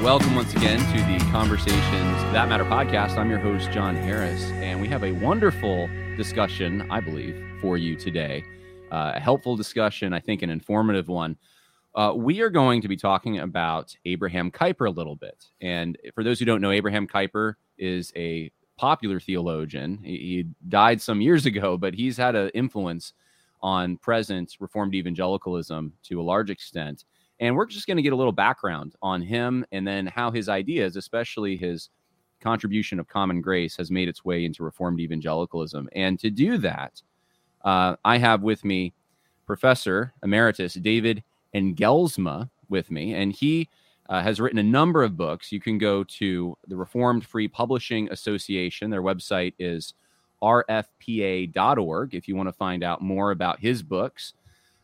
Welcome once again to the Conversations That Matter podcast. I'm your host, John Harris, and we have a wonderful discussion, I believe, for you today. A helpful discussion, I think an informative one. We are going to be talking about Abraham Kuyper a little bit. And for those who don't know, Abraham Kuyper is a popular theologian. He died some years ago, but he's had an influence on present Reformed evangelicalism to a large extent. And we're just going to get a little background on him and then how his ideas, especially his contribution of common grace, has made its way into Reformed evangelicalism. And to do that, I have with me Professor Emeritus David Engelsma with me, and he has written a number of books. You can go to the Reformed Free Publishing Association. Their website is rfpa.org if you want to find out more about his books.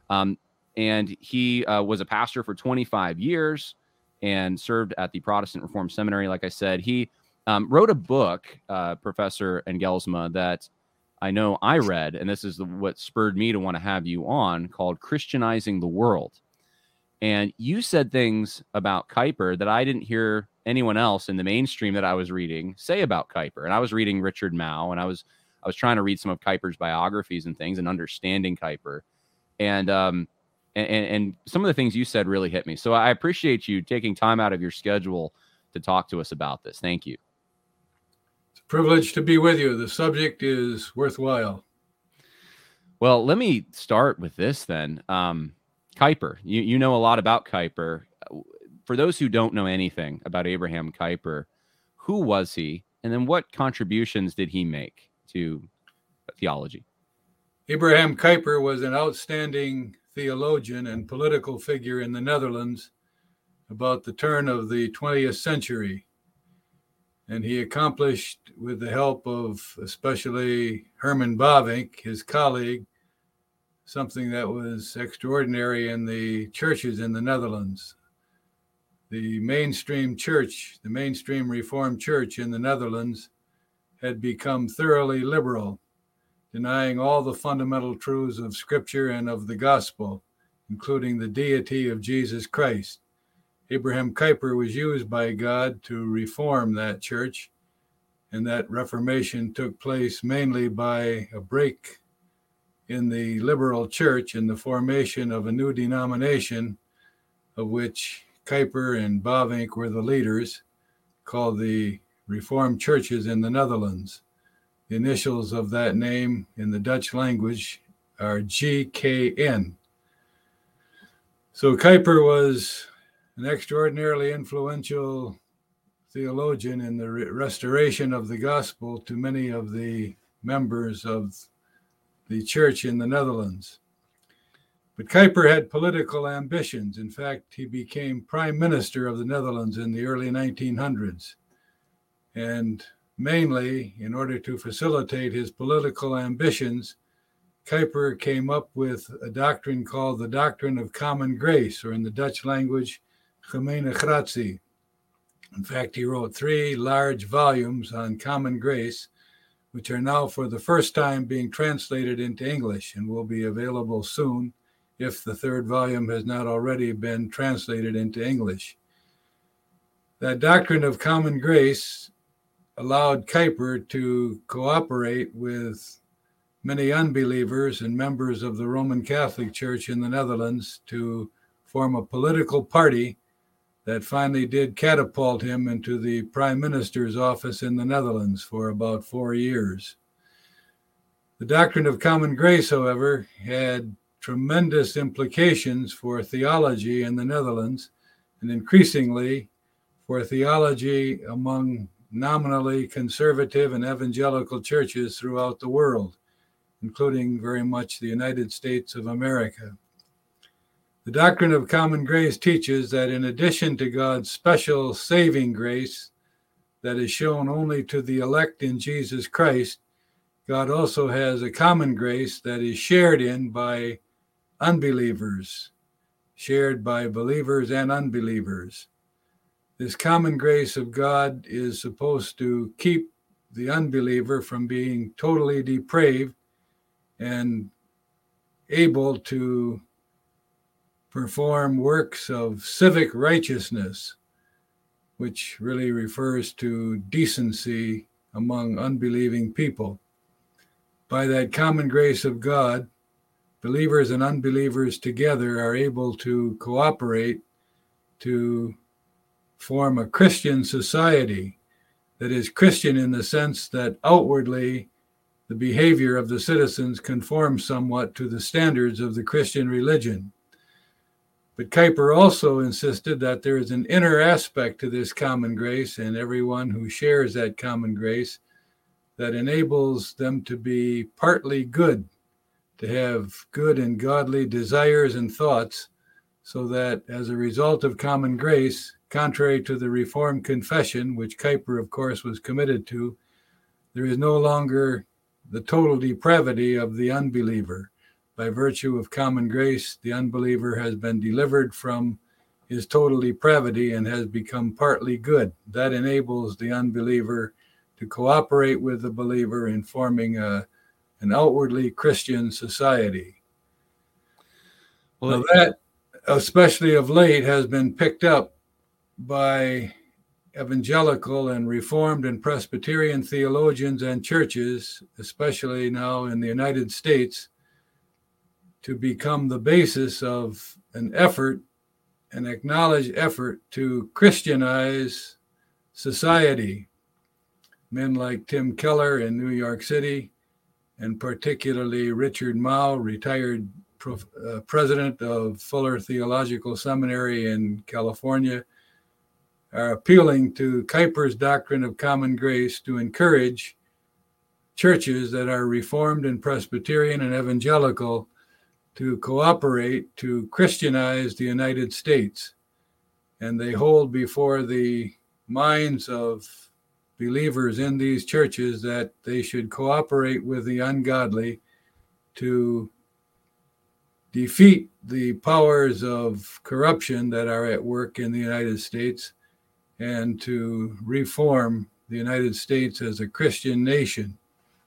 And he was a pastor for 25 years and served at the Protestant Reformed Seminary. Like I said, he wrote a book, Professor Engelsma, that I know I read, and this is what spurred me to want to have you on, called Christianizing the World. And you said things about Kuyper that I didn't hear anyone else in the mainstream that I was reading say about Kuyper. And I was reading Richard Mouw, and I was trying to read some of Kuyper's biographies and things and understanding Kuyper. And some of the things you said really hit me. So I appreciate you taking time out of your schedule to talk to us about this. Thank you. It's a privilege to be with you. The subject is worthwhile. Well, let me start with this then. Kuyper, you know a lot about Kuyper. For those who don't know anything about Abraham Kuyper, who was he? And then what contributions did he make to theology? Abraham Kuyper was an outstanding theologian and political figure in the Netherlands about the turn of the 20th century. And he accomplished, with the help of especially Herman Bavinck, his colleague, something that was extraordinary in the churches in the Netherlands. The mainstream church, the mainstream Reformed church in the Netherlands, had become thoroughly liberal, denying all the fundamental truths of Scripture and of the gospel, including the deity of Jesus Christ. Abraham Kuyper was used by God to reform that church, and that reformation took place mainly by a break in the liberal church and the formation of a new denomination, of which Kuyper and Bavinck were the leaders, called the Reformed Churches in the Netherlands. The initials of that name in the Dutch language are GKN. So Kuyper was an extraordinarily influential theologian in the restoration of the gospel to many of the members of the church in the Netherlands. But Kuyper had political ambitions. In fact, he became prime minister of the Netherlands in the early 1900s. And mainly, in order to facilitate his political ambitions, Kuyper came up with a doctrine called the doctrine of common grace, or in the Dutch language, Gemene Gratie. In fact, he wrote 3 large volumes on common grace, which are now for the first time being translated into English and will be available soon if the 3rd volume has not already been translated into English. That doctrine of common grace allowed Kuyper to cooperate with many unbelievers and members of the Roman Catholic Church in the Netherlands to form a political party that finally did catapult him into the prime minister's office in the Netherlands for about 4 years. The doctrine of common grace, however, had tremendous implications for theology in the Netherlands and increasingly for theology among nominally conservative and evangelical churches throughout the world, including very much the United States of America. The doctrine of common grace teaches that in addition to God's special saving grace that is shown only to the elect in Jesus Christ, God also has a common grace that is shared in by unbelievers, shared by believers and unbelievers. This common grace of God is supposed to keep the unbeliever from being totally depraved and able to perform works of civic righteousness which really refers to decency among unbelieving people. By that common grace of God, believers and unbelievers together are able to cooperate to form a Christian society that is Christian in the sense that outwardly the behavior of the citizens conforms somewhat to the standards of the Christian religion. But Kuyper also insisted that there is an inner aspect to this common grace, and everyone who shares that common grace, that enables them to be partly good, to have good and godly desires and thoughts, so that as a result of common grace, contrary to the Reformed confession, which Kuyper, of course, was committed to, there is no longer the total depravity of the unbeliever. By virtue of common grace, the unbeliever has been delivered from his total depravity and has become partly good. That enables the unbeliever to cooperate with the believer in forming an outwardly Christian society. Well, that, especially of late, has been picked up by evangelical and Reformed and Presbyterian theologians and churches, especially now in the United States, to become the basis of an effort, an acknowledged effort to Christianize society. Men like Tim Keller in New York City, and particularly Richard Mouw, retired president of Fuller Theological Seminary in California, are appealing to Kuyper's doctrine of common grace to encourage churches that are Reformed and Presbyterian and evangelical to cooperate to Christianize the United States. And they hold before the minds of believers in these churches that they should cooperate with the ungodly to defeat the powers of corruption that are at work in the United States and to reform the United States as a Christian nation.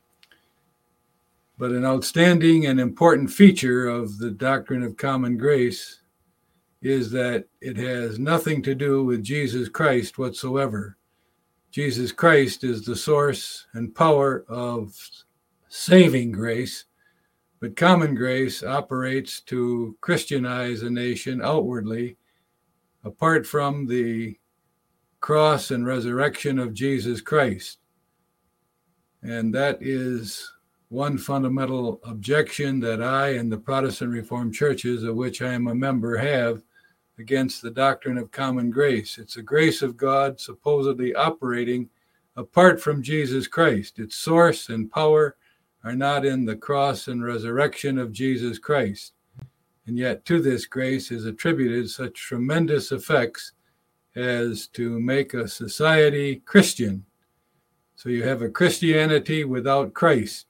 But an outstanding and important feature of the doctrine of common grace is that it has nothing to do with Jesus Christ whatsoever. Jesus Christ is the source and power of saving grace, but common grace operates to Christianize a nation outwardly, apart from the cross and resurrection of Jesus Christ. And that is one fundamental objection that I and the Protestant Reformed churches, of which I am a member, have against the doctrine of common grace. It's a grace of God supposedly operating apart from Jesus Christ. Its source and power are not in the cross and resurrection of Jesus Christ. And yet to this grace is attributed such tremendous effects as to make a society Christian. So you have a Christianity without Christ.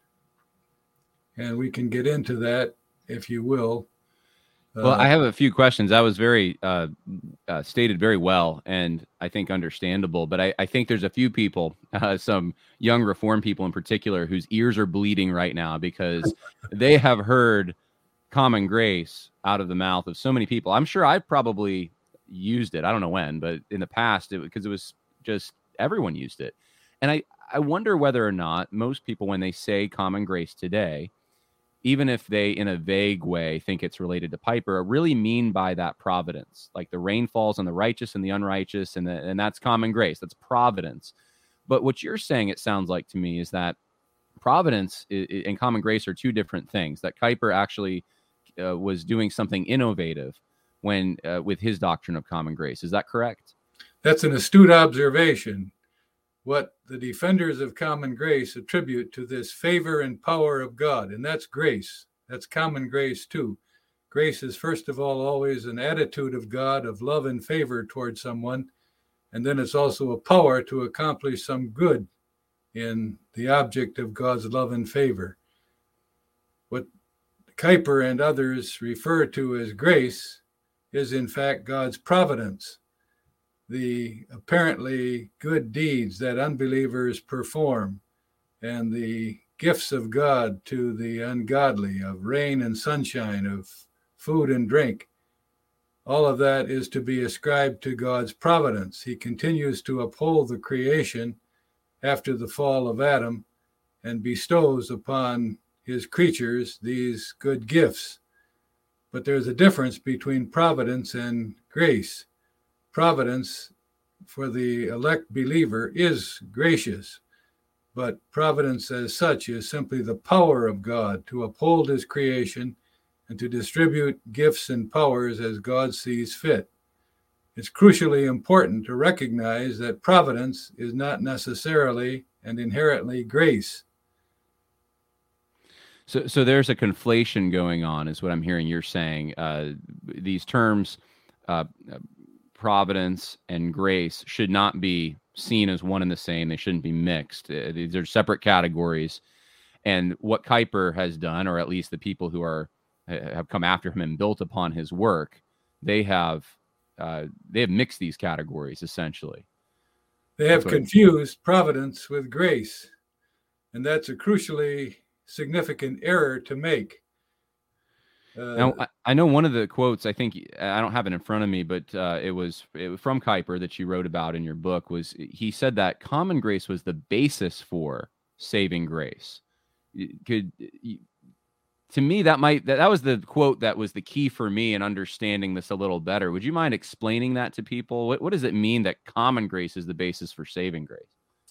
And we can get into that, if you will. Well, I have a few questions. That was very stated very well, and I think understandable. But I think there's a few people, some young Reformed people in particular, whose ears are bleeding right now because they have heard common grace out of the mouth of so many people. I'm sure I probably used it. I don't know when, but in the past, because it was just everyone used it. And I wonder whether or not most people, when they say common grace today, even if they, in a vague way, think it's related to Piper, really mean by that providence. Like the rain falls on the righteous and the unrighteous, and that's common grace. That's providence. But what you're saying, it sounds like to me, is that providence and common grace are two different things, that Kuyper actually was doing something innovative when with his doctrine of common grace. Is that correct? That's an astute observation. What the defenders of common grace attribute to this favor and power of God, and that's grace. That's common grace too. Grace is, first of all, always an attitude of God of love and favor towards someone, and then it's also a power to accomplish some good in the object of God's love and favor. What Kuyper and others refer to as grace is, in fact, God's providence. The apparently good deeds that unbelievers perform and the gifts of God to the ungodly, of rain and sunshine, of food and drink, all of that is to be ascribed to God's providence. He continues to uphold the creation after the fall of Adam and bestows upon his creatures these good gifts. But there's a difference between providence and grace. Providence for the elect believer is gracious, but providence as such is simply the power of God to uphold his creation and to distribute gifts and powers as God sees fit. It's crucially important to recognize that providence is not necessarily and inherently grace. So there's a conflation going on, is what I'm hearing you're saying. These terms, providence and grace, should not be seen as one and the same. They shouldn't be mixed. These are separate categories. And what Kuyper has done, or at least the people who have come after him and built upon his work, they have mixed these categories essentially. They have confused providence with grace, and that's a crucially significant error to make. Now, I know one of the quotes, I think, I don't have it in front of me, but it was from Kuyper that you wrote about in your book. He said that common grace was the basis for saving grace. To me, that was the quote that was the key for me in understanding this a little better. Would you mind explaining that to people? What does it mean that common grace is the basis for saving grace?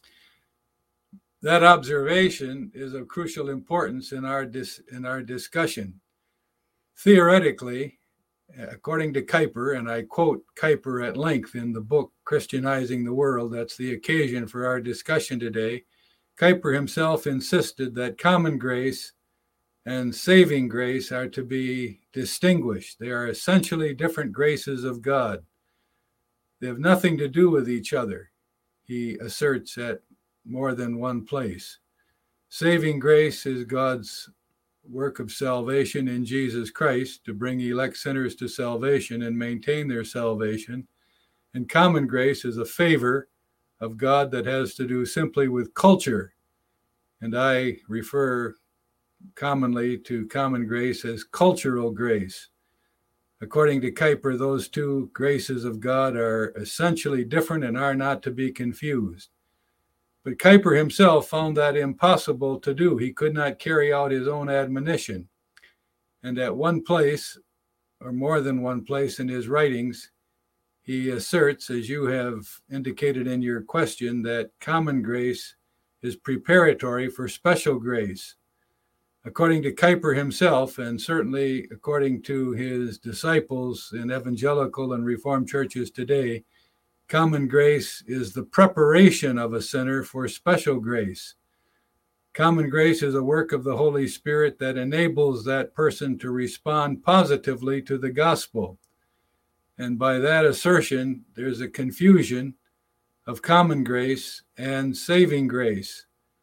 That observation is of crucial importance in our discussion. Theoretically, according to Kuyper, and I quote Kuyper at length in the book Christianizing the World, that's the occasion for our discussion today, Kuyper himself insisted that common grace and saving grace are to be distinguished. They are essentially different graces of God. They have nothing to do with each other, he asserts at more than one place. Saving grace is God's work of salvation in Jesus Christ to bring elect sinners to salvation and maintain their salvation. And common grace is a favor of God that has to do simply with culture. And I refer commonly to common grace as cultural grace. According to Kuyper, those two graces of God are essentially different and are not to be confused. But Kuyper himself found that impossible to do. He could not carry out his own admonition. And at one place, or more than one place in his writings, he asserts, as you have indicated in your question, that common grace is preparatory for special grace. According to Kuyper himself, and certainly according to his disciples in evangelical and Reformed churches today, common grace is the preparation of a sinner for special grace. Common grace is a work of the Holy Spirit that enables that person to respond positively to the gospel. And by that assertion, there's a confusion of common grace and saving grace,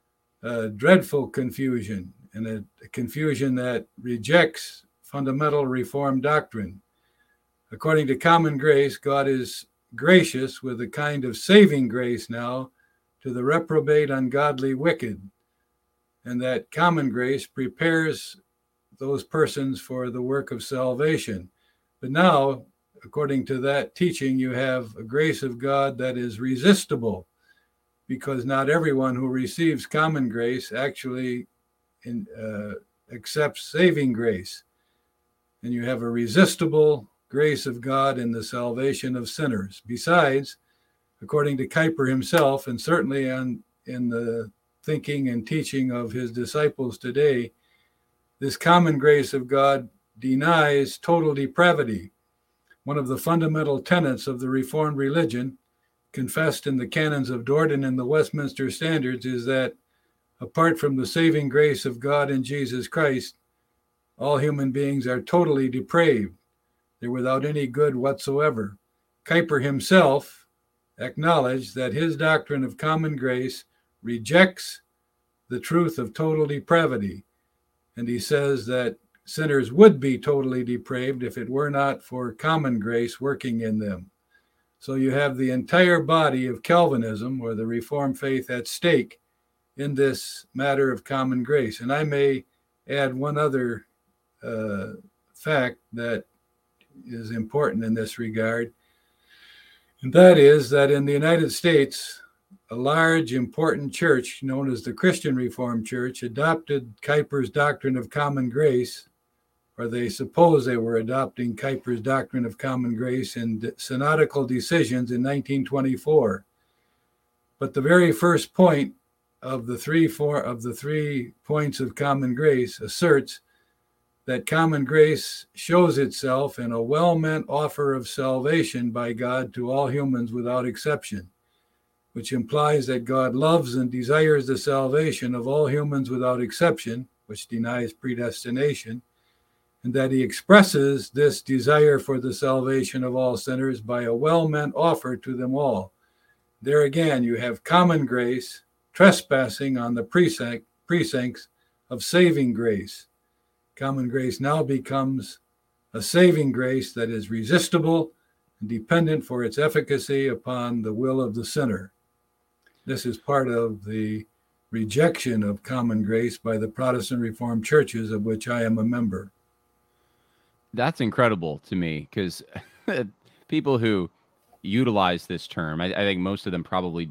a dreadful confusion, and a confusion that rejects fundamental Reformed doctrine. According to common grace, God is gracious with a kind of saving grace now to the reprobate, ungodly, wicked, and that common grace prepares those persons for the work of salvation. But now, according to that teaching, you have a grace of God that is resistible, because not everyone who receives common grace actually accepts saving grace. And you have a resistible grace of God in the salvation of sinners. Besides, according to Kuyper himself, and certainly in the thinking and teaching of his disciples today, this common grace of God denies total depravity. One of the fundamental tenets of the Reformed religion, confessed in the canons of Dordon and the Westminster Standards, is that apart from the saving grace of God in Jesus Christ, all human beings are totally depraved. They're without any good whatsoever. Kuyper himself acknowledged that his doctrine of common grace rejects the truth of total depravity. And he says that sinners would be totally depraved if it were not for common grace working in them. So you have the entire body of Calvinism, or the Reformed faith, at stake in this matter of common grace. And I may add one other fact, that is important in this regard. And that is that in the United States, a large, important church known as the Christian Reformed Church adopted Kuyper's doctrine of common grace, or they suppose they were adopting Kuyper's doctrine of common grace in synodical decisions in 1924. But the very first point of the three points of common grace asserts that common grace shows itself in a well-meant offer of salvation by God to all humans without exception, which implies that God loves and desires the salvation of all humans without exception, which denies predestination, and that he expresses this desire for the salvation of all sinners by a well-meant offer to them all. There again, you have common grace trespassing on the precincts of saving grace. Common grace now becomes a saving grace that is resistible and dependent for its efficacy upon the will of the sinner. This is part of the rejection of common grace by the Protestant Reformed churches, of which I am a member. That's incredible to me, because people who utilize this term, I think most of them probably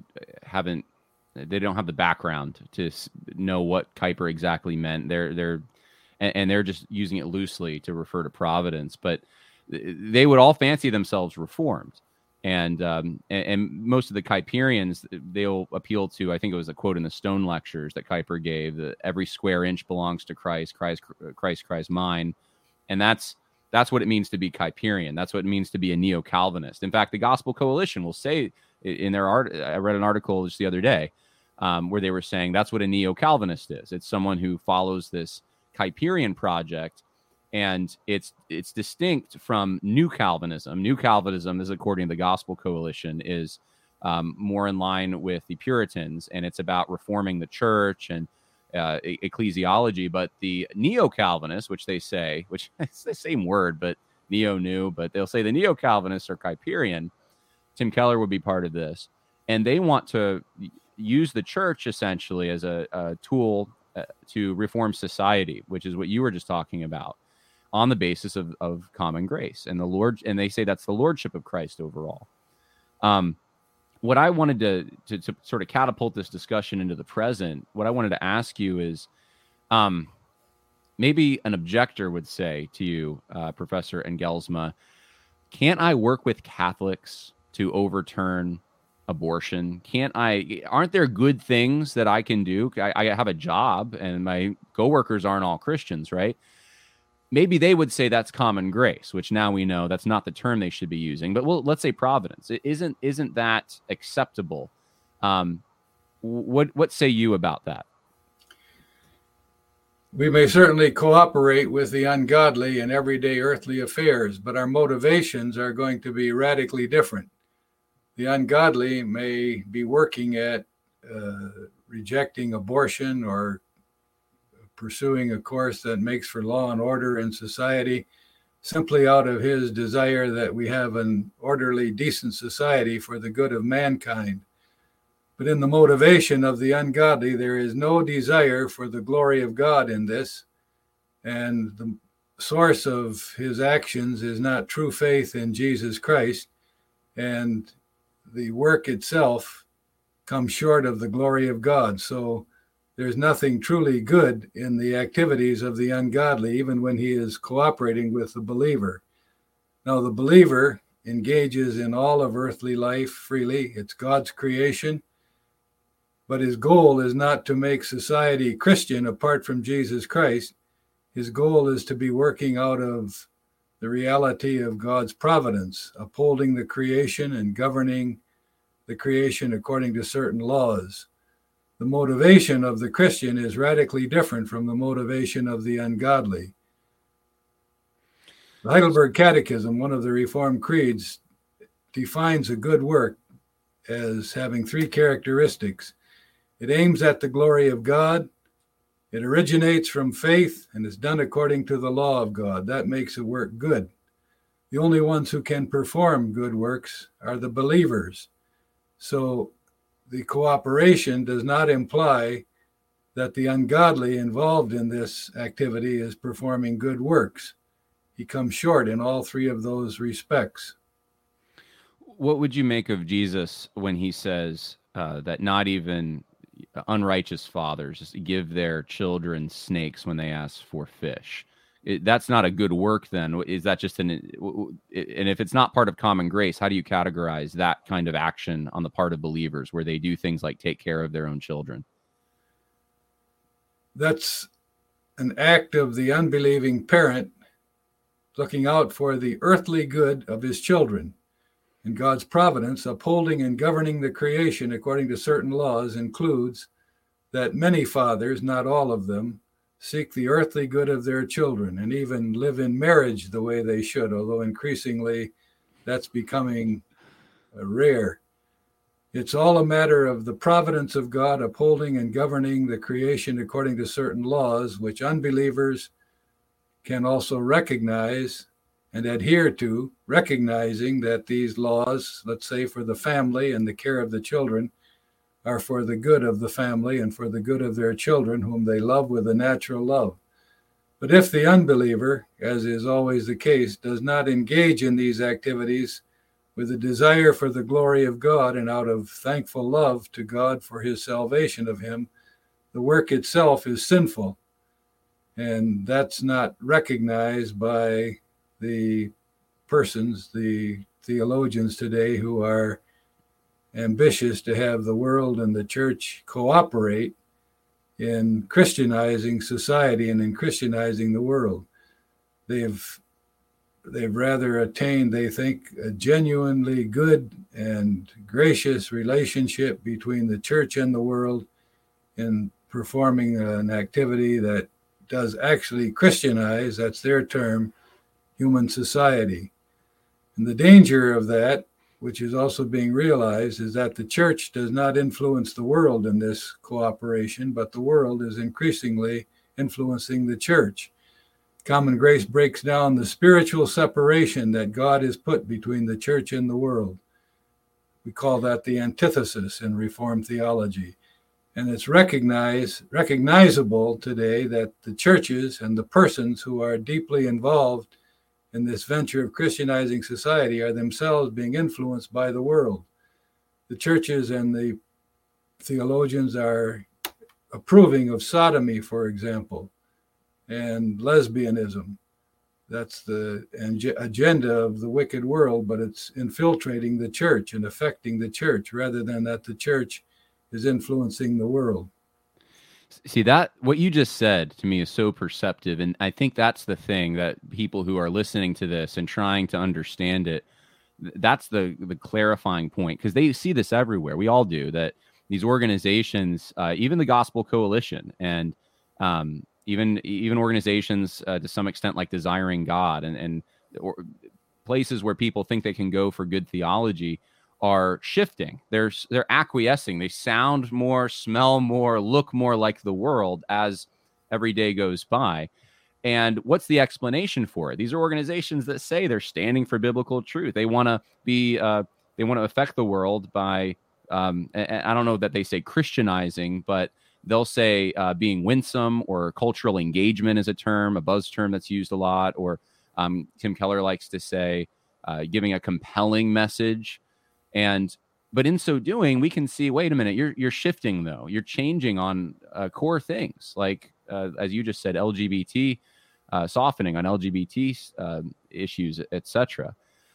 they don't have the background to know what Kuyper exactly meant. They're just using it loosely to refer to providence, but they would all fancy themselves Reformed. And most of the Kuyperians, they'll appeal to, I think it was a quote in the Stone Lectures that Kuyper gave, that every square inch belongs to Christ, Christ, mine. And that's what it means to be Kuyperian. That's what it means to be a neo-Calvinist. In fact, the Gospel Coalition will say in their art, I read an article just the other day where they were saying that's what a neo-Calvinist is. It's someone who follows this Kuyperian project, and it's distinct from New Calvinism. New Calvinism, is according to the Gospel Coalition, is more in line with the Puritans, and it's about reforming the church and ecclesiology. But the neo-Calvinists, which they say, which it's the same word, but neo-new, but they'll say the neo-Calvinists are Kuyperian. Tim Keller would be part of this, and they want to use the church essentially as a tool to reform society, which is what you were just talking about, on the basis of common grace and the Lord. And they say that's the lordship of Christ overall. What I wanted to sort of catapult this discussion into the present, what I wanted to ask you is, maybe an objector would say to you, Professor Engelsma, can't I work with Catholics to overturn abortion? Aren't there good things that I can do? I have a job and my coworkers aren't all Christians, right? Maybe they would say that's common grace, which now we know that's not the term they should be using. But let's say providence. Isn't that acceptable? What say you about that? We may certainly cooperate with the ungodly in everyday earthly affairs, but our motivations are going to be radically different. The ungodly may be working at rejecting abortion or pursuing a course that makes for law and order in society simply out of his desire that we have an orderly, decent society for the good of mankind. But in the motivation of the ungodly, there is no desire for the glory of God in this, and the source of his actions is not true faith in Jesus Christ, and the work itself comes short of the glory of God. So there's nothing truly good in the activities of the ungodly, even when he is cooperating with the believer. Now, the believer engages in all of earthly life freely. It's God's creation. But his goal is not to make society Christian apart from Jesus Christ. His goal is to be working out of the reality of God's providence, upholding the creation and governing the creation according to certain laws. The motivation of the Christian is radically different from the motivation of the ungodly. The Heidelberg Catechism, one of the Reformed creeds, defines a good work as having three characteristics. It aims at the glory of God, it originates from faith, and is done according to the law of God. That makes a work good. The only ones who can perform good works are the believers. So the cooperation does not imply that the ungodly involved in this activity is performing good works. he comes short in all three of those respects. What would you make of Jesus when he says that not even unrighteous fathers give their children snakes when they ask for fish? That's not a good work then. Is that just and if it's not part of common grace, how do you categorize that kind of action on the part of believers where they do things like take care of their own children? That's an act of the unbelieving parent looking out for the earthly good of his children. In God's providence, upholding and governing the creation according to certain laws includes that many fathers, not all of them, seek the earthly good of their children and even live in marriage the way they should, although increasingly that's becoming rare. It's all a matter of the providence of God upholding and governing the creation according to certain laws, which unbelievers can also recognize and adhere to, recognizing that these laws, let's say for the family and the care of the children, are for the good of the family and for the good of their children, whom they love with a natural love. But if the unbeliever, as is always the case, does not engage in these activities with a desire for the glory of God and out of thankful love to God for his salvation of him, the work itself is sinful. And that's not recognized by the persons, the theologians today who are ambitious to have the world and the church cooperate in Christianizing society and in Christianizing the world. They've rather attained, they think, a genuinely good and gracious relationship between the church and the world in performing an activity that does actually Christianize, that's their term, human society. And the danger of that, which is also being realized, is that the church does not influence the world in this cooperation, but the world is increasingly influencing the church. Common grace breaks down the spiritual separation that God has put between the church and the world. We call that the antithesis in Reformed theology. And it's recognizable today that the churches and the persons who are deeply involved in this venture of Christianizing society are themselves being influenced by the world. The churches and the theologians are approving of sodomy, for example, and lesbianism. That's the agenda of the wicked world, but it's infiltrating the church and affecting the church rather than that the church is influencing the world. See, that what you just said to me is so perceptive, and I think that's the thing that people who are listening to this and trying to understand it, that's the clarifying point, because they see this everywhere. We all do, that these organizations, even the Gospel Coalition, and even organizations to some extent like Desiring God and places where people think they can go for good theology, are shifting. They're acquiescing. They sound more, smell more, look more like the world as every day goes by. And what's the explanation for it? These are organizations that say they're standing for biblical truth. They want to be, they want to affect the world by, and I don't know that they say Christianizing, but they'll say being winsome, or cultural engagement is a term, a buzz term that's used a lot, or Tim Keller likes to say giving a compelling message. But in so doing, we can see, wait a minute, you're shifting though. You're changing on core things like, as you just said, LGBT, softening on LGBT issues, etc.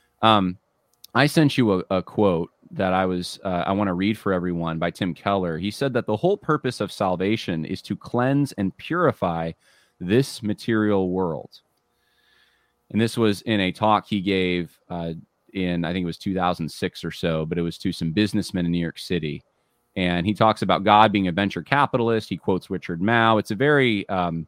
I sent you a quote that I want to read for everyone by Tim Keller. He said that the whole purpose of salvation is to cleanse and purify this material world. And this was in a talk he gave in, I think it was 2006 or so, but it was to some businessmen in New York City. And he talks about God being a venture capitalist. He quotes Richard Mouw. It's a very,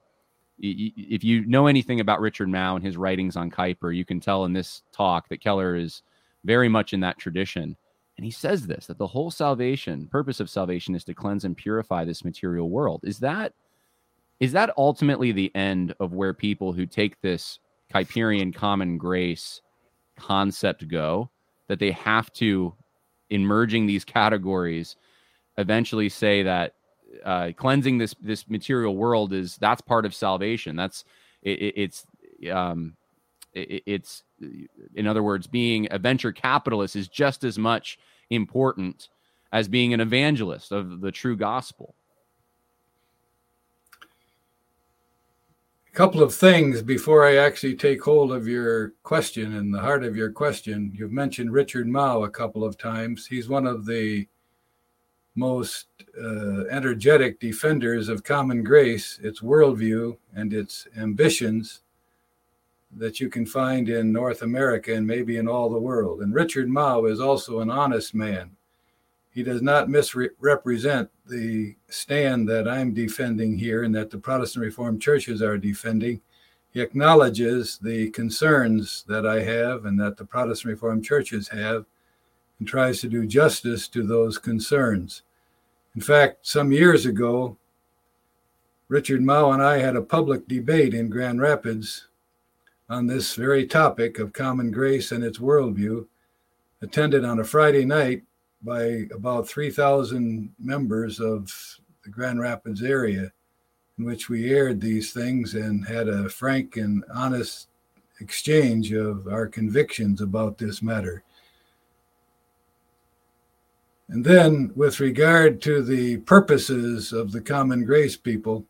if you know anything about Richard Mouw and his writings on Kuyper, you can tell in this talk that Keller is very much in that tradition. And he says this, that the whole purpose of salvation is to cleanse and purify this material world. Is that ultimately the end of where people who take this Kuyperian common grace concept go, that they have to, in merging these categories, eventually say that cleansing this material world that's part of salvation? It's It's, in other words, being a venture capitalist is just as much important as being an evangelist of the true gospel. A couple of things before I actually take hold of your question and the heart of your question. You've mentioned Richard Mouw a couple of times. He's one of the most energetic defenders of common grace, its worldview, and its ambitions that you can find in North America and maybe in all the world. And Richard Mouw is also an honest man. He does not misrepresent the stand that I'm defending here and that the Protestant Reformed churches are defending. He acknowledges the concerns that I have and that the Protestant Reformed churches have and tries to do justice to those concerns. In fact, some years ago, Richard Mouw and I had a public debate in Grand Rapids on this very topic of common grace and its worldview, attended on a Friday night by about 3,000 members of the Grand Rapids area, in which we aired these things and had a frank and honest exchange of our convictions about this matter. And then, with regard to the purposes of the common grace people,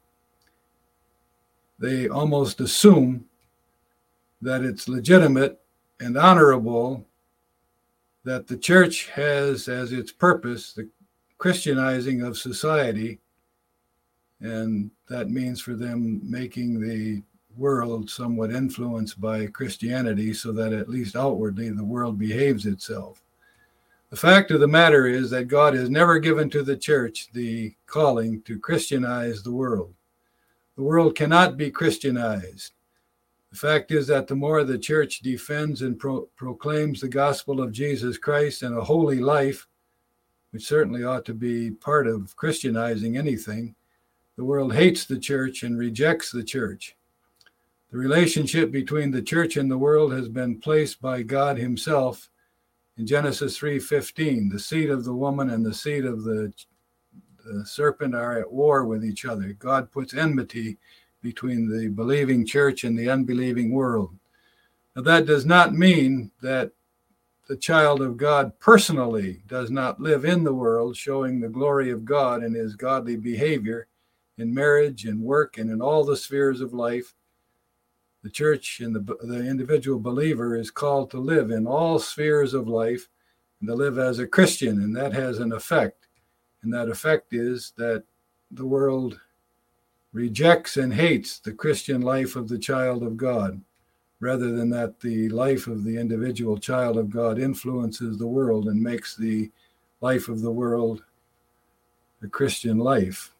they almost assume that it's legitimate and honorable that the church has as its purpose the Christianizing of society, and that means for them making the world somewhat influenced by Christianity so that at least outwardly the world behaves itself. The fact of the matter is that God has never given to the church the calling to Christianize the world. The world cannot be Christianized. The fact is that the more the church defends and proclaims the gospel of Jesus Christ and a holy life, which certainly ought to be part of Christianizing anything, the world hates the church and rejects the church. The relationship between the church and the world has been placed by God himself in Genesis 3:15. The seed of the woman and the seed of the serpent are at war with each other. God puts enmity between the believing church and the unbelieving world. Now, that does not mean that the child of God personally does not live in the world, showing the glory of God in his godly behavior in marriage and work and in all the spheres of life. The church and the individual believer is called to live in all spheres of life and to live as a Christian, and that has an effect. And that effect is that the world rejects and hates the Christian life of the child of God, rather than that the life of the individual child of God influences the world and makes the life of the world a Christian life.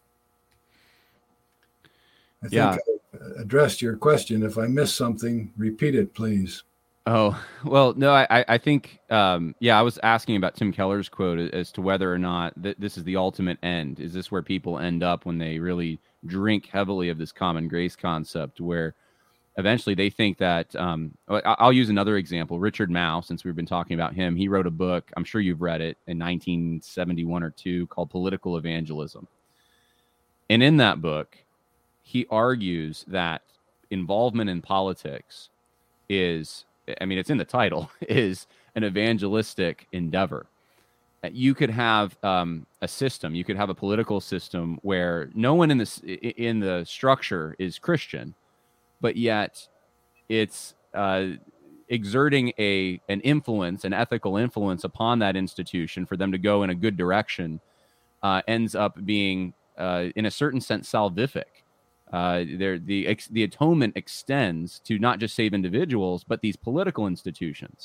I think I addressed your question. If I missed something, repeat it, please. Oh, well, no, I think, I was asking about Tim Keller's quote as to whether or not this is the ultimate end. Is this where people end up when they really drink heavily of this common grace concept, where eventually they think that, I'll use another example, Richard Mouw, since we've been talking about him. He wrote a book, I'm sure you've read it, in 1971 or 2 called Political Evangelism. And in that book, he argues that involvement in politics is, I mean, it's in the title, is an evangelistic endeavor. You could have a system, you could have a political system where no one in the structure is Christian, but yet it's exerting an influence, an ethical influence upon that institution for them to go in a good direction, ends up being, in a certain sense, salvific. The atonement extends to not just save individuals, but these political institutions.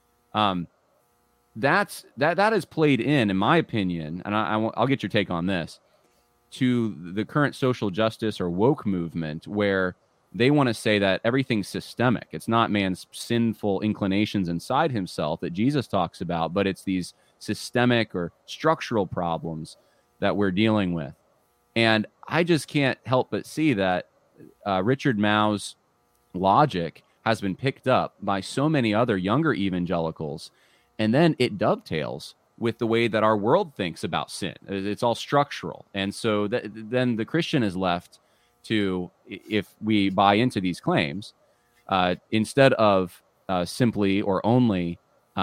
That is played in my opinion, and I'll get your take on this, to the current social justice or woke movement, where they want to say that everything's systemic. It's not man's sinful inclinations inside himself that Jesus talks about, but it's these systemic or structural problems that we're dealing with. And I just can't help but see that Richard Mouw's logic has been picked up by so many other younger evangelicals, and then it dovetails with the way that our world thinks about sin. It's all structural. And so then the Christian is left to, if we buy into these claims, instead of simply or only,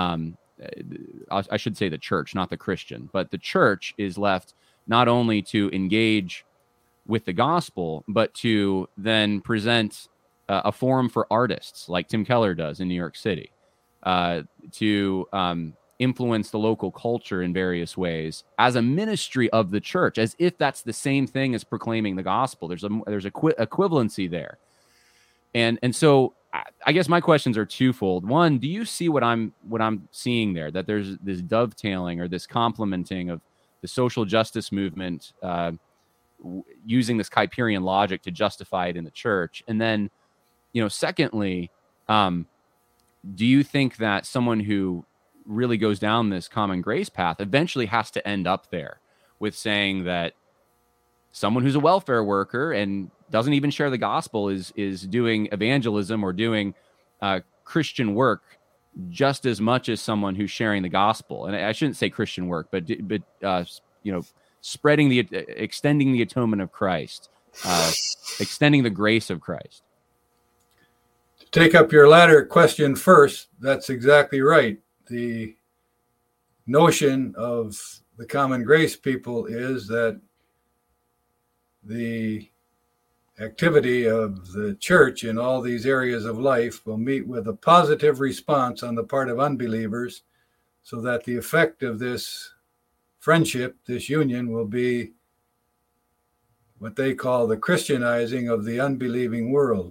I should say the church, not the Christian, but the church is left not only to engage with the gospel, but to then present a forum for artists like Tim Keller does in New York City, to influence the local culture in various ways as a ministry of the church, as if that's the same thing as proclaiming the gospel. There's equivalency there. And so I guess my questions are twofold. One, do you see what I'm seeing there, that there's this dovetailing or this complementing of the social justice movement, using this Kuyperian logic to justify it in the church? And then, secondly, do you think that someone who really goes down this common grace path eventually has to end up there with saying that someone who's a welfare worker and doesn't even share the gospel is doing evangelism or doing Christian work just as much as someone who's sharing the gospel? And I shouldn't say Christian work, but extending the atonement of Christ, extending the grace of Christ. To take up your latter question first, that's exactly right. The notion of the common grace people is that the activity of the church in all these areas of life will meet with a positive response on the part of unbelievers, so that the effect of this friendship, this union, will be what they call the Christianizing of the unbelieving world.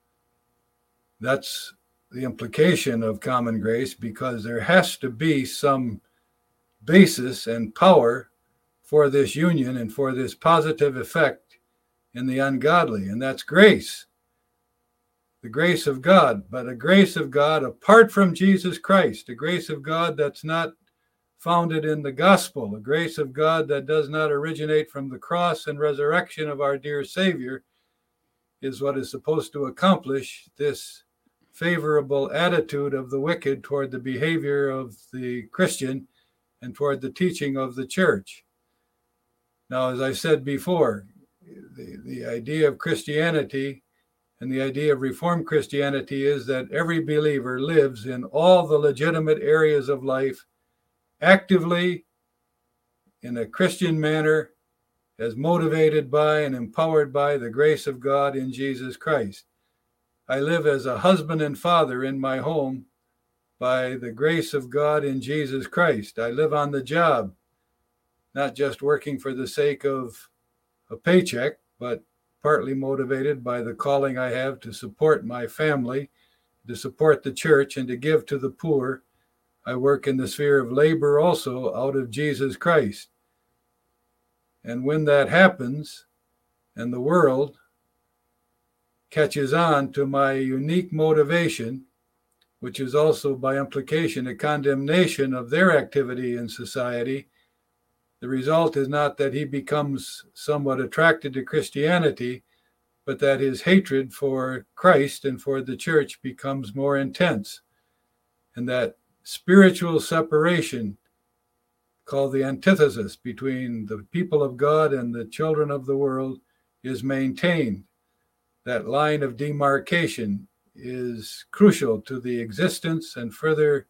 That's the implication of common grace, because there has to be some basis and power for this union and for this positive effect in the ungodly, and that's grace, the grace of God, but a grace of God apart from Jesus Christ, a grace of God that's not founded in the gospel, a grace of God that does not originate from the cross and resurrection of our dear Savior, is what is supposed to accomplish this favorable attitude of the wicked toward the behavior of the Christian and toward the teaching of the church. Now, as I said before, the idea of Christianity and the idea of Reformed Christianity is that every believer lives in all the legitimate areas of life actively in a Christian manner, as motivated by and empowered by the grace of God in Jesus Christ. I live as a husband and father in my home by the grace of God in Jesus Christ. I live on the job, not just working for the sake of a paycheck, but partly motivated by the calling I have to support my family, to support the church, and to give to the poor. I work in the sphere of labor also out of Jesus Christ. And when that happens, and the world catches on to my unique motivation, which is also by implication a condemnation of their activity in society, the result is not that he becomes somewhat attracted to Christianity, but that his hatred for Christ and for the church becomes more intense, and that spiritual separation, called the antithesis between the people of God and the children of the world, is maintained. That line of demarcation is crucial to the existence and further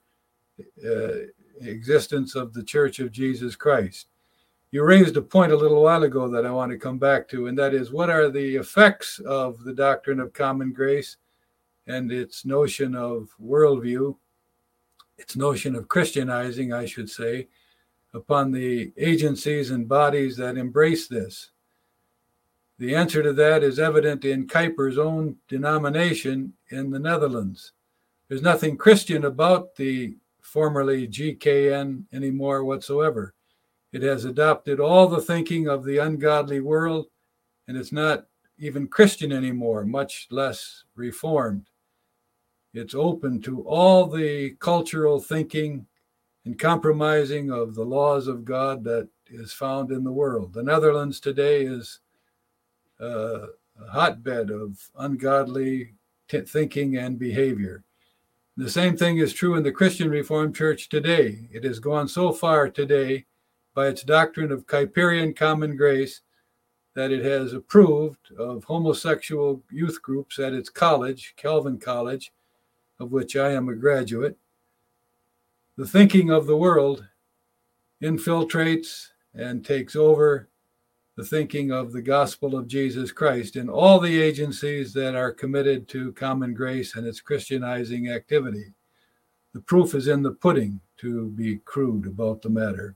existence of the Church of Jesus Christ. You raised a point a little while ago that I want to come back to, and that is, what are the effects of the doctrine of common grace and its notion of worldview, its notion of Christianizing, I should say, upon the agencies and bodies that embrace this? The answer to that is evident in Kuyper's own denomination in the Netherlands. There's nothing Christian about the formerly GKN anymore whatsoever. It has adopted all the thinking of the ungodly world, and it's not even Christian anymore, much less Reformed. It's open to all the cultural thinking and compromising of the laws of God that is found in the world. The Netherlands today is a hotbed of ungodly thinking and behavior. The same thing is true in the Christian Reformed Church today. It has gone so far today by its doctrine of Kuyperian common grace that it has approved of homosexual youth groups at its college, Calvin College, of which I am a graduate. The thinking of the world infiltrates and takes over the thinking of the gospel of Jesus Christ in all the agencies that are committed to common grace and its Christianizing activity. The proof is in the pudding, to be crude about the matter.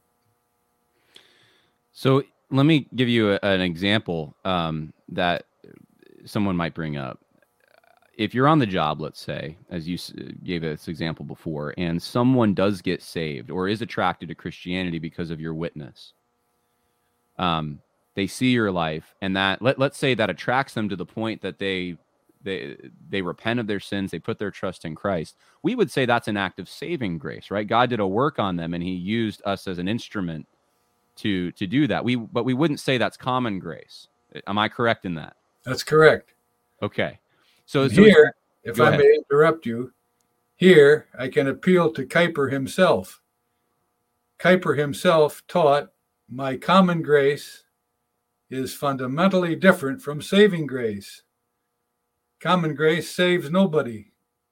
So let me give you an example that someone might bring up. If you're on the job, let's say, as you gave this example before, and someone does get saved or is attracted to Christianity because of your witness, they see your life, and that let's say that attracts them to the point that they repent of their sins, they put their trust in Christ. We would say that's an act of saving grace, right? God did a work on them, and He used us as an instrument to do that. But we wouldn't say that's common grace. Am I correct in that? That's correct. Okay. So here, if I may interrupt you, here I can appeal to Kuyper himself. Kuyper himself taught, my common grace is fundamentally different from saving grace. Common grace saves nobody.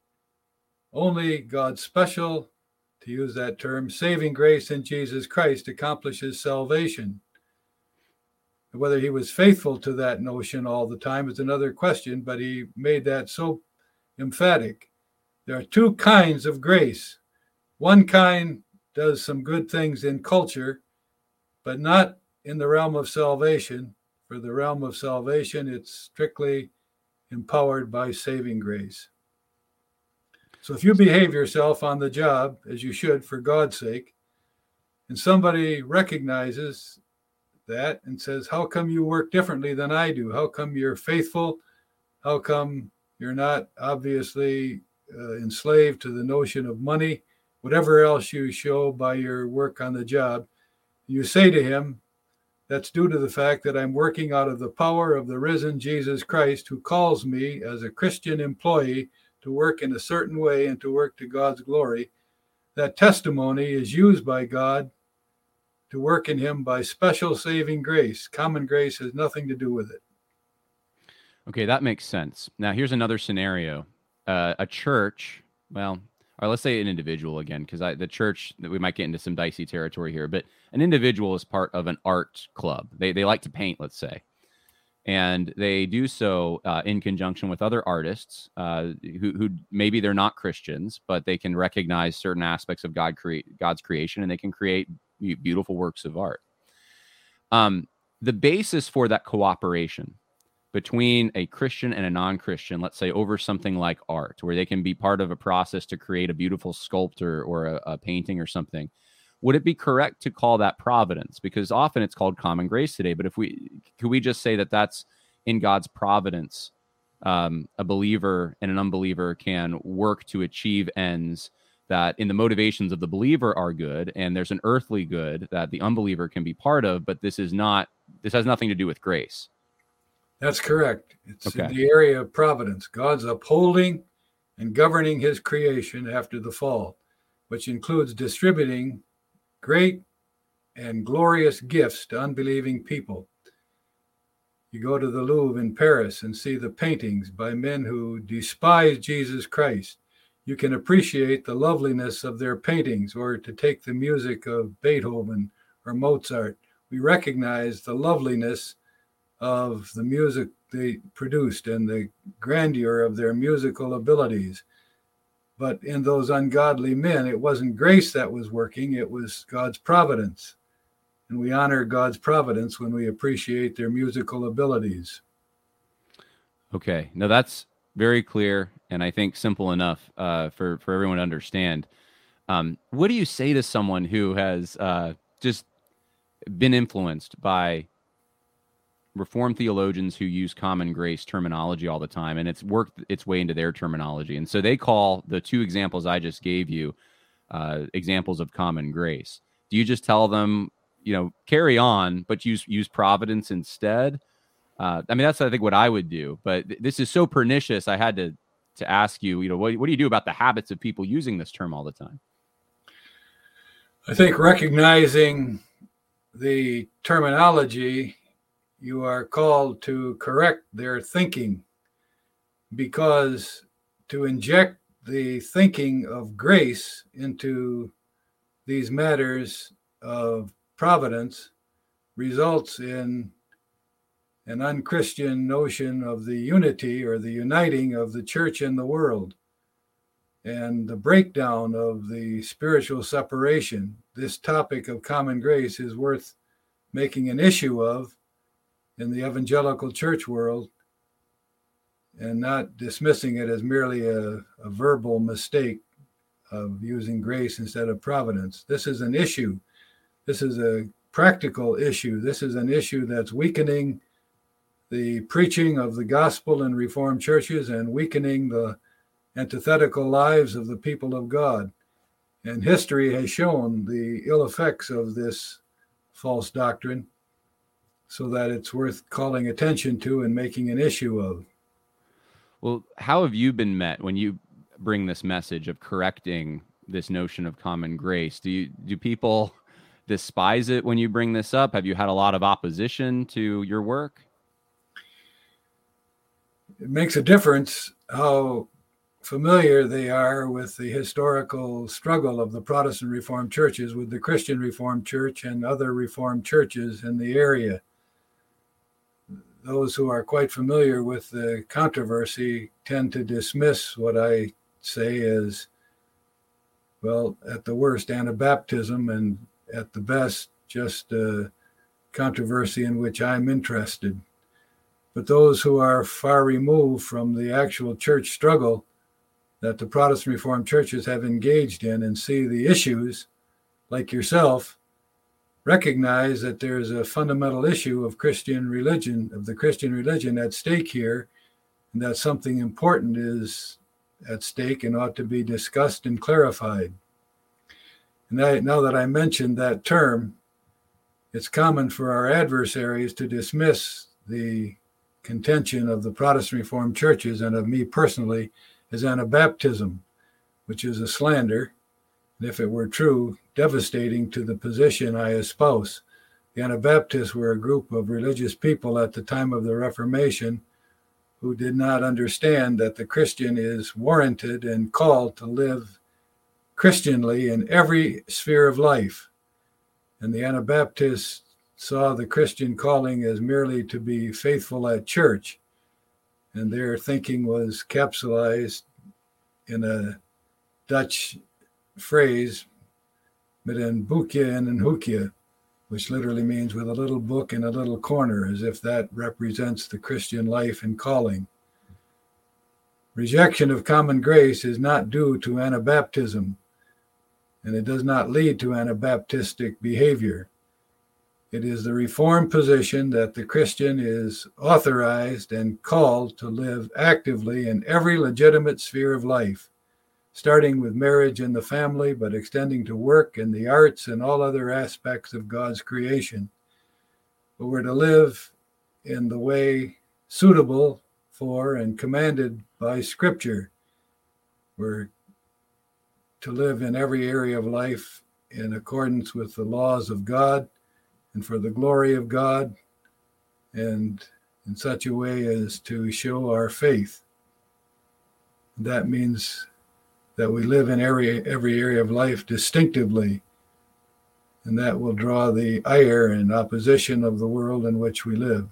Only God's special, to use that term, saving grace in Jesus Christ accomplishes salvation. Whether he was faithful to that notion all the time is another question, but he made that so emphatic. There are two kinds of grace. One kind does some good things in culture, but not in the realm of salvation. For the realm of salvation, it's strictly empowered by saving grace. So if you behave yourself on the job, as you should for God's sake, and somebody recognizes that and says, how come you work differently than I do? How come you're faithful? How come you're not obviously enslaved to the notion of money? Whatever else you show by your work on the job, you say to him, that's due to the fact that I'm working out of the power of the risen Jesus Christ, who calls me as a Christian employee to work in a certain way and to work to God's glory. That testimony is used by God to work in him by special saving grace. Common grace has nothing to do with it. Okay, that makes sense. Now, here's another scenario. A church, well, or let's say an individual again, because the church, we might get into some dicey territory here, but an individual is part of an art club. They like to paint, let's say, and they do so in conjunction with other artists who maybe they're not Christians, but they can recognize certain aspects of God's creation, and they can create beautiful works of art. The basis for that cooperation between a Christian and a non-Christian, let's say over something like art, where they can be part of a process to create a beautiful sculpture or a painting or something, would it be correct to call that providence? Because often it's called common grace today, but could we just say that that's in God's providence? A believer and an unbeliever can work to achieve ends that in the motivations of the believer are good, and there's an earthly good that the unbeliever can be part of, but this has nothing to do with grace. That's correct. It's okay. In the area of providence. God's upholding and governing his creation after the fall, which includes distributing great and glorious gifts to unbelieving people. You go to the Louvre in Paris and see the paintings by men who despise Jesus Christ. You can appreciate the loveliness of their paintings, or to take the music of Beethoven or Mozart. We recognize the loveliness of the music they produced and the grandeur of their musical abilities. But in those ungodly men, it wasn't grace that was working, it was God's providence. And we honor God's providence when we appreciate their musical abilities. Okay. Now that's very clear, and I think simple enough for everyone to understand. What do you say to someone who has just been influenced by Reformed theologians who use common grace terminology all the time, and it's worked its way into their terminology? And so they call the two examples I just gave you examples of common grace. Do you just tell them, carry on, but use providence instead? I mean, that's, I think, what I would do. But this is so pernicious, I had to ask you, what do you do about the habits of people using this term all the time? I think recognizing the terminology you are called to correct their thinking, because to inject the thinking of grace into these matters of providence results in an unchristian notion of the unity or the uniting of the church and the world, and the breakdown of the spiritual separation. This topic of common grace is worth making an issue of in the evangelical church world, and not dismissing it as merely a verbal mistake of using grace instead of providence. This is an issue. This is a practical issue. This is an issue that's weakening the preaching of the gospel in Reformed churches and weakening the antithetical lives of the people of God. And history has shown the ill effects of this false doctrine, so that it's worth calling attention to and making an issue of. Well, how have you been met when you bring this message of correcting this notion of common grace? Do people despise it when you bring this up? Have you had a lot of opposition to your work? It makes a difference how familiar they are with the historical struggle of the Protestant Reformed churches with the Christian Reformed Church and other Reformed churches in the area. Those who are quite familiar with the controversy tend to dismiss what I say as, well, at the worst, Anabaptism, and at the best, just a controversy in which I'm interested. But those who are far removed from the actual church struggle that the Protestant Reformed churches have engaged in and see the issues, like yourself, recognize that there's a fundamental issue of Christian religion, of the Christian religion at stake here, and that something important is at stake and ought to be discussed and clarified. And now that I mentioned that term, it's common for our adversaries to dismiss the contention of the Protestant Reformed churches and of me personally as Anabaptism, which is a slander, and if it were true, devastating to the position I espouse. The Anabaptists were a group of religious people at the time of the Reformation who did not understand that the Christian is warranted and called to live Christianly in every sphere of life. And the Anabaptists saw the Christian calling as merely to be faithful at church, and their thinking was capsulized in a Dutch phrase, met een boekje en een hoekje, which literally means with a little book in a little corner, as if that represents the Christian life and calling. Rejection of common grace is not due to Anabaptism, and it does not lead to Anabaptistic behavior. It is the Reformed position that the Christian is authorized and called to live actively in every legitimate sphere of life, starting with marriage and the family, but extending to work and the arts and all other aspects of God's creation. But we're to live in the way suitable for and commanded by Scripture. We're to live in every area of life in accordance with the laws of God and for the glory of God, and in such a way as to show our faith. That means that we live in every area of life distinctively, and that will draw the ire and opposition of the world in which we live.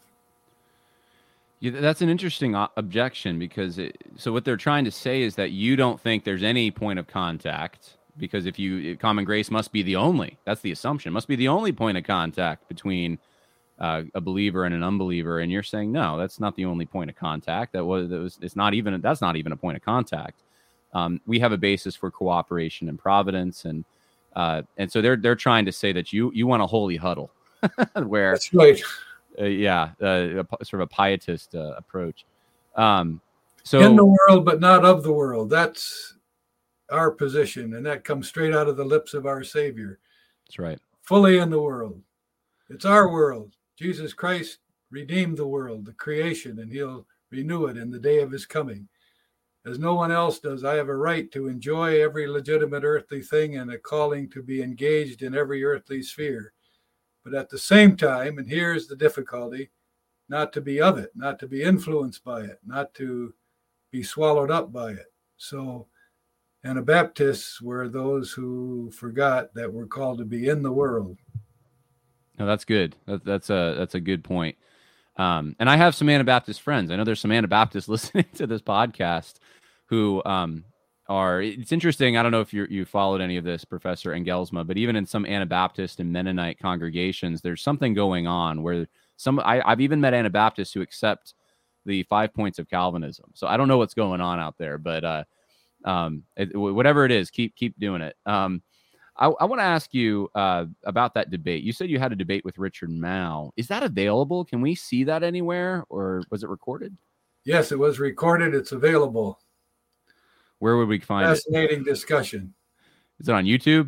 Yeah, that's an interesting objection, because so what they're trying to say is that you don't think there's any point of contact, because if common grace must be the only, that's the assumption, must be the only point of contact between a believer and an unbeliever, and you're saying no, that's not the only point of contact. That's not even a point of contact. We have a basis for cooperation and providence, and so they're trying to say that you want a holy huddle, where that's right. Sort of a pietist approach. So in the world, but not of the world. That's our position, and that comes straight out of the lips of our Savior. That's right. Fully in the world. It's our world. Jesus Christ redeemed the world, the creation, and he'll renew it in the day of his coming. As no one else does, I have a right to enjoy every legitimate earthly thing and a calling to be engaged in every earthly sphere. But at the same time, and here's the difficulty, not to be of it, not to be influenced by it, not to be swallowed up by it. So Anabaptists were those who forgot that we're called to be in the world. No, that's good. That's a good point. And I have some Anabaptist friends. I know there's some Anabaptists listening to this podcast who it's interesting. I don't know if you followed any of this, Professor Engelsma, but even in some Anabaptist and Mennonite congregations, there's something going on where I've even met Anabaptists who accept the 5 points of Calvinism. So I don't know what's going on out there, but whatever it is, keep doing it. I want to ask you about that debate. You said you had a debate with Richard Mouw. Is that available? Can we see that anywhere, or was it recorded? Yes, it was recorded. It's available. Where would we find it? Fascinating discussion. Is it on YouTube?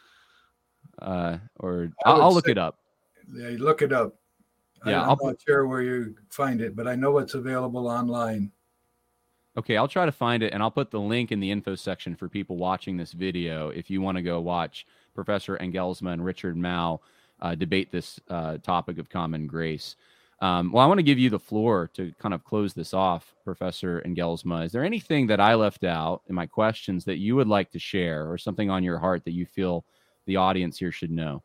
Or I'll look it up. Yeah, look it up. Yeah, I'm not sure where you find it, but I know it's available online. Okay, I'll try to find it, and I'll put the link in the info section for people watching this video if you want to go watch Professor Engelsma and Richard Mouw debate this topic of common grace. Well, I want to give you the floor to kind of close this off, Professor Engelsma. Is there anything that I left out in my questions that you would like to share, or something on your heart that you feel the audience here should know?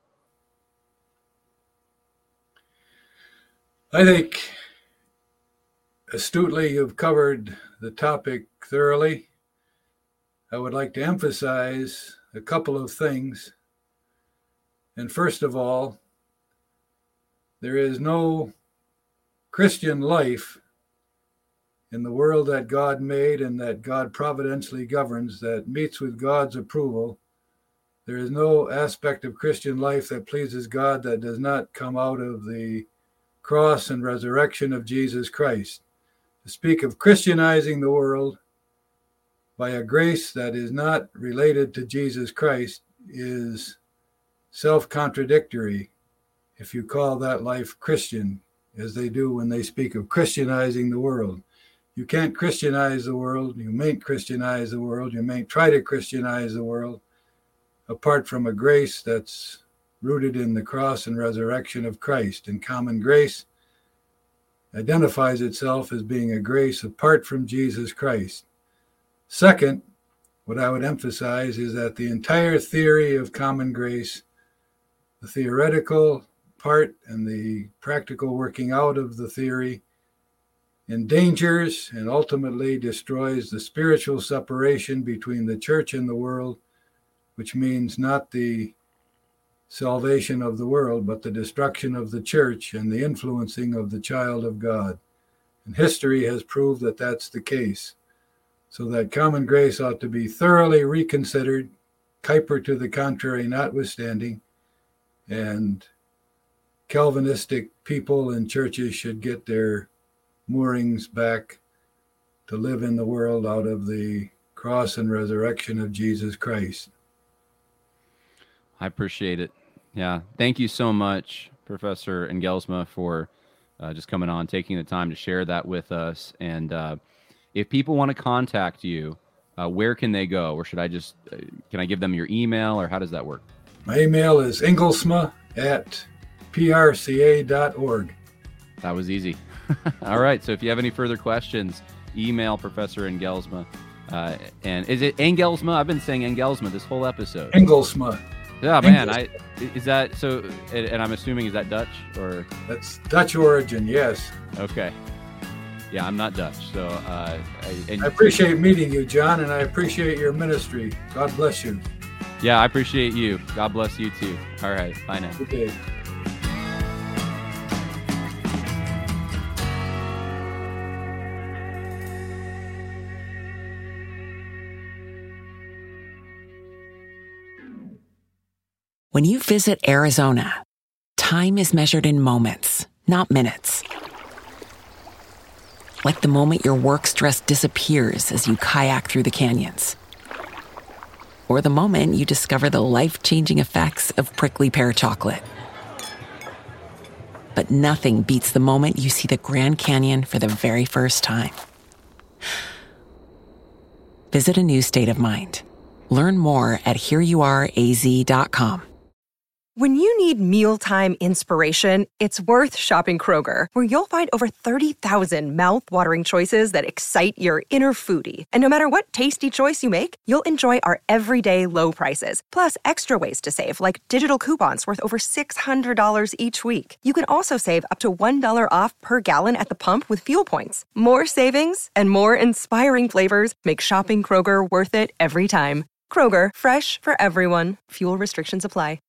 I think astutely you've covered the topic thoroughly. I would like to emphasize a couple of things. And first of all, there is no Christian life in the world that God made and that God providentially governs that meets with God's approval. There is no aspect of Christian life that pleases God that does not come out of the cross and resurrection of Jesus Christ. To speak of Christianizing the world by a grace that is not related to Jesus Christ is self-contradictory if you call that life Christian, as they do when they speak of Christianizing the world. You can't Christianize the world. You mayn't Christianize the world. You may try to Christianize the world apart from a grace that's rooted in the cross and resurrection of Christ. And common grace identifies itself as being a grace apart from Jesus Christ. Second, what I would emphasize is that the entire theory of common grace, the theoretical part and the practical working out of the theory, endangers and ultimately destroys the spiritual separation between the church and the world, which means not the salvation of the world, but the destruction of the church and the influencing of the child of God. And history has proved that that's the case. So that common grace ought to be thoroughly reconsidered, Kuyper to the contrary notwithstanding, and Calvinistic people and churches should get their moorings back to live in the world out of the cross and resurrection of Jesus Christ. I appreciate it. Yeah. Thank you so much, Professor Engelsma, for just coming on, taking the time to share that with us. And if people want to contact you, where can they go? Or should I just, can I give them your email, or how does that work? My email is engelsma@prca.org. That was easy. All right. So if you have any further questions, email Professor Engelsma. And is it Engelsma? I've been saying Engelsma this whole episode. Engelsma. Yeah, man. Is that so? And I'm assuming, is that Dutch or? That's Dutch origin, yes. Okay. Yeah, I'm not Dutch, so I appreciate meeting you, John, and I appreciate your ministry. God bless you. Yeah, I appreciate you. God bless you too. All right, bye now. Good day. When you visit Arizona, time is measured in moments, not minutes. Like the moment your work stress disappears as you kayak through the canyons. Or the moment you discover the life-changing effects of prickly pear chocolate. But nothing beats the moment you see the Grand Canyon for the very first time. Visit a new state of mind. Learn more at hereyouareaz.com. When you need mealtime inspiration, it's worth shopping Kroger, where you'll find over 30,000 mouth-watering choices that excite your inner foodie. And no matter what tasty choice you make, you'll enjoy our everyday low prices, plus extra ways to save, like digital coupons worth over $600 each week. You can also save up to $1 off per gallon at the pump with fuel points. More savings and more inspiring flavors make shopping Kroger worth it every time. Kroger, fresh for everyone. Fuel restrictions apply.